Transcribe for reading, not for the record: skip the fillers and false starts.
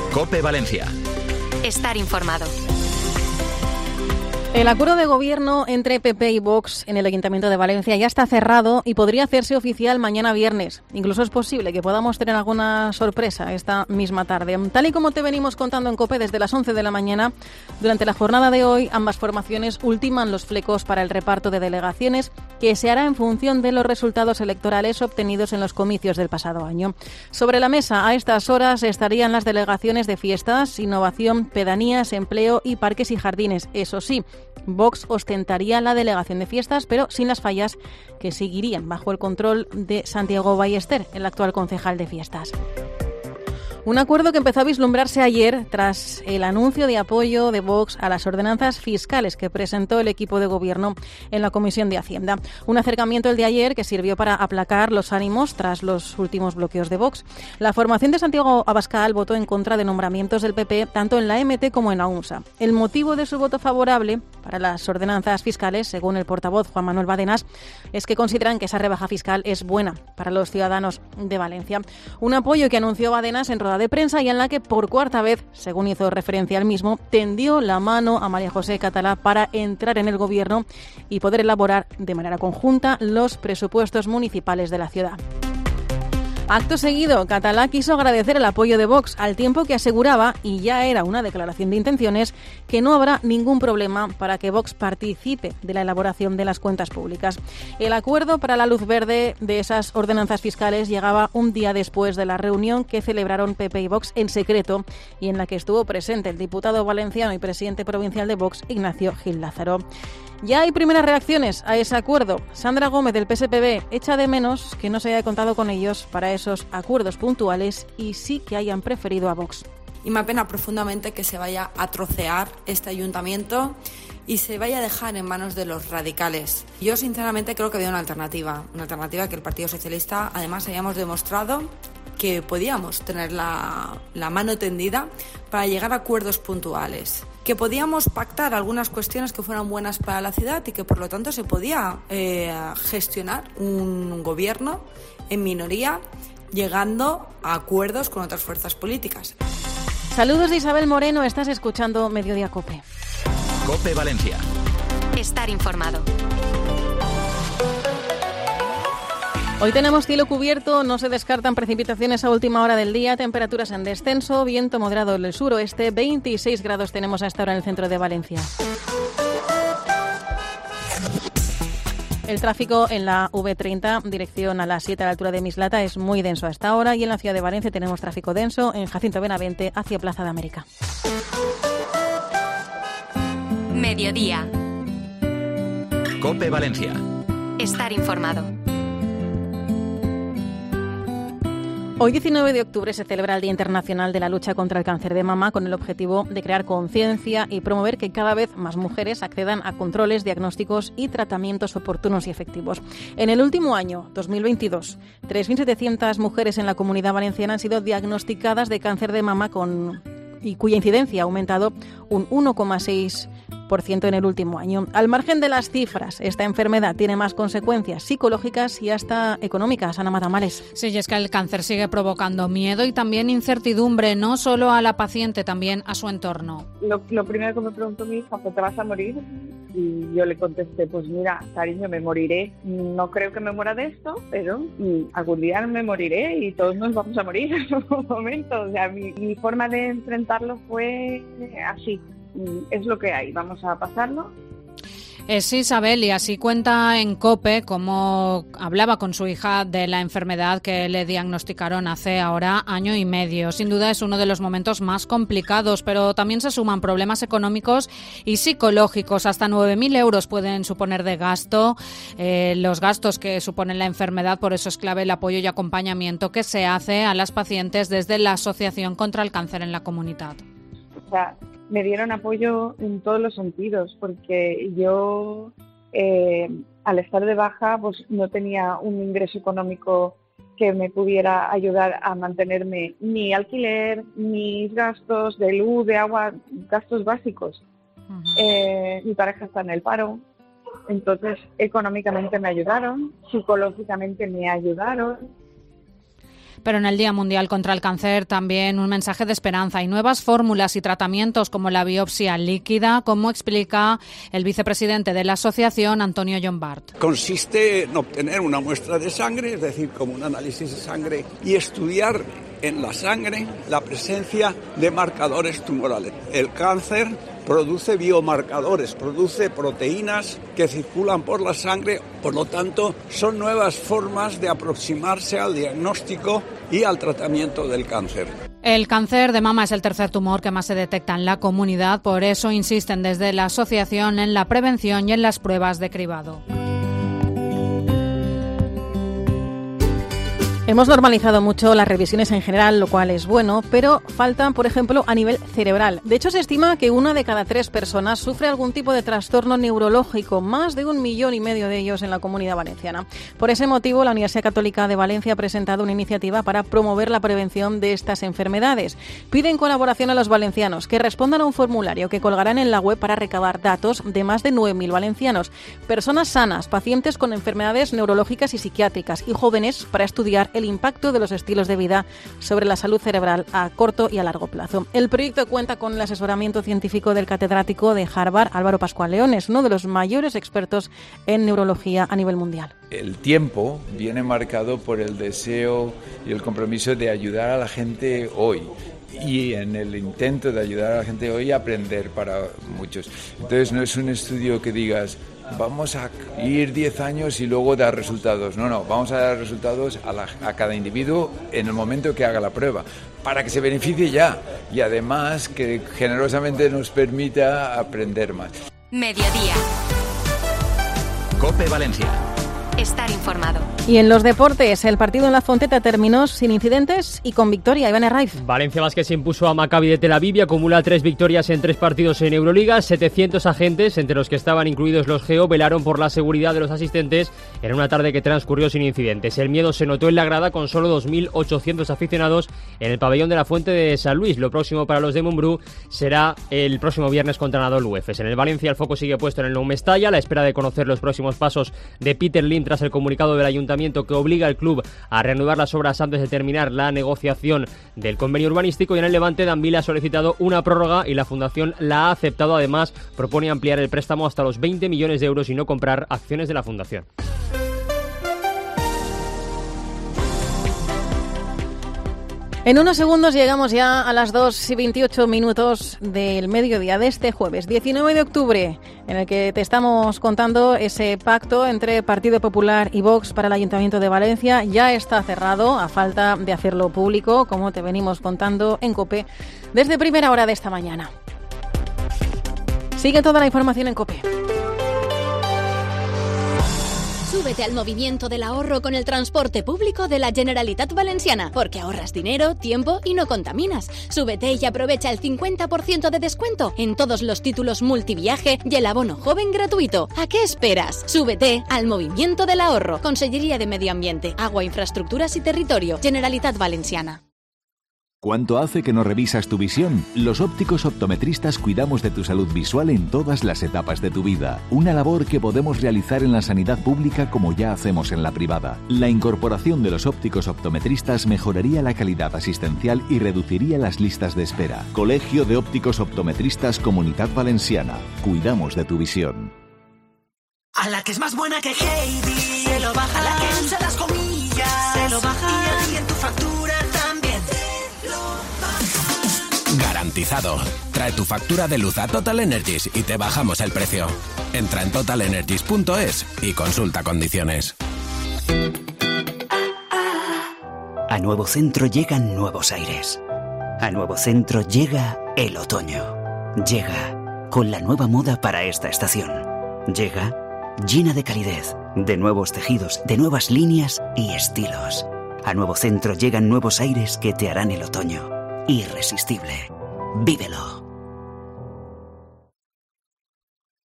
COPE Valencia. Estar informado. El acuerdo de gobierno entre PP y Vox en el Ayuntamiento de Valencia ya está cerrado y podría hacerse oficial mañana viernes. Incluso es posible que podamos tener alguna sorpresa esta misma tarde. Tal y como te venimos contando en COPE desde las 11 de la mañana, durante la jornada de hoy ambas formaciones ultiman los flecos para el reparto de delegaciones que se hará en función de los resultados electorales obtenidos en los comicios del pasado año. Sobre la mesa a estas horas estarían las delegaciones de fiestas, innovación, pedanías, empleo y parques y jardines. Eso sí, Vox ostentaría la delegación de fiestas, pero sin las fallas que seguirían bajo el control de Santiago Ballester, el actual concejal de fiestas. Un acuerdo que empezó a vislumbrarse ayer tras el anuncio de apoyo de Vox a las ordenanzas fiscales que presentó el equipo de gobierno en la Comisión de Hacienda. Un acercamiento el de ayer que sirvió para aplacar los ánimos tras los últimos bloqueos de Vox. La formación de Santiago Abascal votó en contra de nombramientos del PP tanto en la MT como en la UNSA. El motivo de su voto favorable para las ordenanzas fiscales, según el portavoz Juan Manuel Badenas, es que consideran que esa rebaja fiscal es buena para los ciudadanos de Valencia. Un apoyo que anunció Badenas en rueda de prensa y en la que por cuarta vez, según hizo referencia al mismo, tendió la mano a María José Catalá para entrar en el gobierno y poder elaborar de manera conjunta los presupuestos municipales de la ciudad. Acto seguido, Catalá quiso agradecer el apoyo de Vox, al tiempo que aseguraba, y ya era una declaración de intenciones, que no habrá ningún problema para que Vox participe de la elaboración de las cuentas públicas. El acuerdo para la luz verde de esas ordenanzas fiscales llegaba un día después de la reunión que celebraron PP y Vox en secreto y en la que estuvo presente el diputado valenciano y presidente provincial de Vox, Ignacio Gil Lázaro. Ya hay primeras reacciones a ese acuerdo. Sandra Gómez del PSPB echa de menos que no se haya contado con ellos para esos acuerdos puntuales y sí que hayan preferido a Vox. Y me apena profundamente que se vaya a trocear este ayuntamiento y se vaya a dejar en manos de los radicales. Yo sinceramente creo que había una alternativa que el Partido Socialista además hayamos demostrado que podíamos tener la mano tendida para llegar a acuerdos puntuales, que podíamos pactar algunas cuestiones que fueran buenas para la ciudad y que por lo tanto se podía gestionar un gobierno en minoría llegando a acuerdos con otras fuerzas políticas. Saludos de Isabel Moreno, estás escuchando Mediodía COPE. COPE Valencia. Estar informado. Hoy tenemos cielo cubierto, no se descartan precipitaciones a última hora del día, temperaturas en descenso, viento moderado del suroeste, 26 grados tenemos a esta hora en el centro de Valencia. El tráfico en la V30, dirección a las 7 a la altura de Mislata, es muy denso a esta hora y en la ciudad de Valencia tenemos tráfico denso en Jacinto Benavente hacia Plaza de América. Mediodía. COPE Valencia. Estar informado. Hoy, 19 de octubre, se celebra el Día Internacional de la Lucha contra el Cáncer de Mama con el objetivo de crear conciencia y promover que cada vez más mujeres accedan a controles, diagnósticos y tratamientos oportunos y efectivos. En el último año, 2022, 3.700 mujeres en la Comunidad Valenciana han sido diagnosticadas de cáncer de mama y cuya incidencia ha aumentado un 1,6% en el último año. Al margen de las cifras, esta enfermedad tiene más consecuencias psicológicas y hasta económicas. Ana Matamales. Sí, y es que el cáncer sigue provocando miedo y también incertidumbre, no solo a la paciente, también a su entorno. Lo primero que me preguntó mi hija fue: ¿te vas a morir? Y yo le contesté: pues mira, cariño, me moriré. No creo que me muera de esto, pero algún día me moriré y todos nos vamos a morir en algún momento. O sea, mi forma de enfrentarlo fue así. Es lo que hay, vamos a pasarlo. Sí, Isabel, y así cuenta en COPE cómo hablaba con su hija de la enfermedad que le diagnosticaron hace ahora año y medio. Sin duda es uno de los momentos más complicados, pero también se suman problemas económicos y psicológicos. Hasta 9.000 euros pueden suponer de gasto los gastos que supone la enfermedad. Por eso es clave el apoyo y acompañamiento que se hace a las pacientes desde la Asociación contra el Cáncer en la Comunidad. O sea, me dieron apoyo en todos los sentidos, porque yo, al estar de baja, pues no tenía un ingreso económico que me pudiera ayudar a mantenerme ni alquiler, ni gastos de luz, de agua, gastos básicos. Uh-huh. Mi pareja está en el paro, entonces económicamente me ayudaron, psicológicamente me ayudaron. Pero en el Día Mundial contra el Cáncer también un mensaje de esperanza y nuevas fórmulas y tratamientos como la biopsia líquida, como explica el vicepresidente de la asociación, Antonio Llombart. Consiste en obtener una muestra de sangre, es decir, como un análisis de sangre, y estudiar en la sangre la presencia de marcadores tumorales. El cáncer produce biomarcadores, produce proteínas que circulan por la sangre, por lo tanto, son nuevas formas de aproximarse al diagnóstico y al tratamiento del cáncer. El cáncer de mama es el tercer tumor que más se detecta en la comunidad, por eso insisten desde la asociación en la prevención y en las pruebas de cribado. Hemos normalizado mucho las revisiones en general, lo cual es bueno, pero faltan, por ejemplo, a nivel cerebral. De hecho, se estima que 1 de cada 3 personas sufre algún tipo de trastorno neurológico, más de 1,5 millones de ellos en la Comunidad Valenciana. Por ese motivo, la Universidad Católica de Valencia ha presentado una iniciativa para promover la prevención de estas enfermedades. Piden colaboración a los valencianos que respondan a un formulario que colgarán en la web para recabar datos de más de 9.000 valencianos, personas sanas, pacientes con enfermedades neurológicas y psiquiátricas y jóvenes para estudiar el impacto de los estilos de vida sobre la salud cerebral a corto y a largo plazo. El proyecto cuenta con el asesoramiento científico del catedrático de Harvard, Álvaro Pascual Leones, uno de los mayores expertos en neurología a nivel mundial. El tiempo viene marcado por el deseo y el compromiso de ayudar a la gente hoy. Y en el intento de ayudar a la gente hoy, aprender para muchos. Entonces no es un estudio que digas, vamos a ir 10 años y luego dar resultados. No, vamos a dar resultados a cada individuo en el momento que haga la prueba, para que se beneficie ya y además que generosamente nos permita aprender más. Mediodía. COPE Valencia. Estar informado. Y en los deportes, el partido en la Fonteta terminó sin incidentes y con victoria. Iván Herraiz. Valencia Basket se impuso a Maccabi de Tel Aviv y acumula 3 victorias en 3 partidos en Euroliga. 700 agentes, entre los que estaban incluidos los geo, velaron por la seguridad de los asistentes en una tarde que transcurrió sin incidentes. El miedo se notó en la grada con solo 2.800 aficionados en el pabellón de la Fuente de San Luis. Lo próximo para los de Mumbrú será el próximo viernes contra Anadolu Efes. En el Valencia el foco sigue puesto en el Nou Mestalla, a la espera de conocer los próximos pasos de Peter Lim tras el comunicado del ayuntamiento que obliga al club a reanudar las obras antes de terminar la negociación del convenio urbanístico. Y en el Levante, Danvila ha solicitado una prórroga y la Fundación la ha aceptado. Además, propone ampliar el préstamo hasta los 20 millones de euros y no comprar acciones de la Fundación. En unos segundos llegamos ya a las 2:28 del mediodía de este jueves 19 de octubre, en el que te estamos contando ese pacto entre Partido Popular y Vox para el Ayuntamiento de Valencia. Ya está cerrado, a falta de hacerlo público, como te venimos contando en COPE desde primera hora de esta mañana. Sigue toda la información en COPE. Súbete al movimiento del ahorro con el transporte público de la Generalitat Valenciana, porque ahorras dinero, tiempo y no contaminas. Súbete y aprovecha el 50% de descuento en todos los títulos multiviaje y el abono joven gratuito. ¿A qué esperas? Súbete al movimiento del ahorro. Consellería de Medio Ambiente, Agua, Infraestructuras y Territorio, Generalitat Valenciana. ¿Cuánto hace que no revisas tu visión? Los ópticos optometristas cuidamos de tu salud visual en todas las etapas de tu vida. Una labor que podemos realizar en la sanidad pública como ya hacemos en la privada. La incorporación de los ópticos optometristas mejoraría la calidad asistencial y reduciría las listas de espera. Colegio de Ópticos Optometristas Comunidad Valenciana. Cuidamos de tu visión. A la que es más buena que Heidi, se lo baja. A la que usa las comillas, se lo baja. Y en tu factura también. Garantizado. Trae tu factura de luz a Total Energies y te bajamos el precio. Entra en totalenergies.es y consulta condiciones. A Nuevo Centro llegan nuevos aires. A Nuevo Centro llega el otoño. Llega con la nueva moda para esta estación. Llega llena de calidez, de nuevos tejidos, de nuevas líneas y estilos. A Nuevo Centro llegan nuevos aires que te harán el otoño irresistible. Vívelo.